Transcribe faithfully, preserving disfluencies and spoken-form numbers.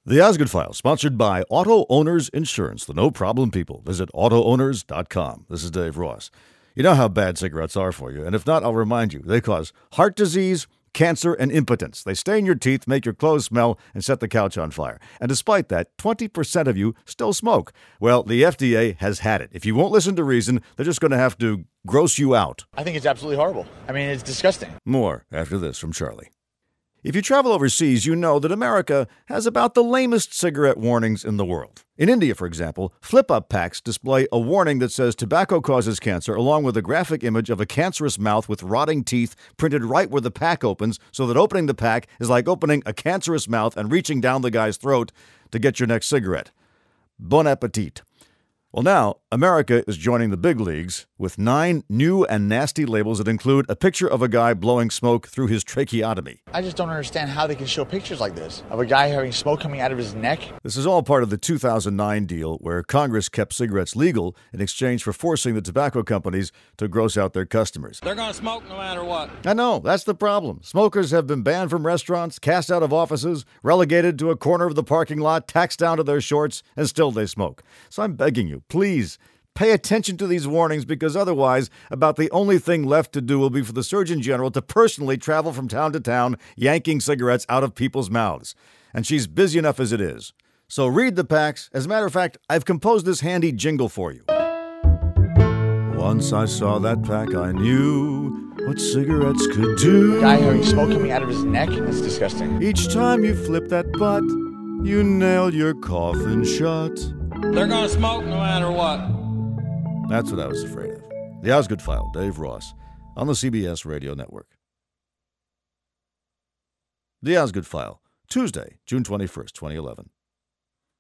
The Osgood File, sponsored by Auto Owners Insurance, the no-problem people. Visit auto owners dot com. This is Dave Ross. You know how bad cigarettes are for you, and if not, I'll remind you. They cause heart disease, cancer, and impotence. They stain your teeth, make your clothes smell, and set the couch on fire. And despite that, twenty percent of you still smoke. Well, the F D A has had it. If you won't listen to reason, they're just going to have to gross you out. I think it's absolutely horrible. I mean, it's disgusting. More after this from Charlie. If you travel overseas, you know that America has about the lamest cigarette warnings in the world. In India, for example, flip-up packs display a warning that says tobacco causes cancer, along with a graphic image of a cancerous mouth with rotting teeth printed right where the pack opens, so that opening the pack is like opening a cancerous mouth and reaching down the guy's throat to get your next cigarette. Bon appetit. Well, now, America is joining the big leagues with nine new and nasty labels that include a picture of a guy blowing smoke through his tracheotomy. I just don't understand how they can show pictures like this of a guy having smoke coming out of his neck. This is all part of the two thousand nine deal where Congress kept cigarettes legal in exchange for forcing the tobacco companies to gross out their customers. They're going to smoke no matter what. I know, that's the problem. Smokers have been banned from restaurants, cast out of offices, relegated to a corner of the parking lot, taxed down to their shorts, and still they smoke. So I'm begging you, please, pay attention to these warnings, because otherwise, about the only thing left to do will be for the Surgeon General to personally travel from town to town, yanking cigarettes out of people's mouths. And she's busy enough as it is. So read the packs. As a matter of fact, I've composed this handy jingle for you. Once I saw that pack, I knew what cigarettes could do. A guy having smoke coming out of his neck? That's disgusting. Each time you flip that butt, you nail your coffin shut. They're going to smoke no matter what. That's what I was afraid of. The Osgood File, Dave Ross, on the C B S Radio Network. The Osgood File, Tuesday, June twenty-first, twenty eleven.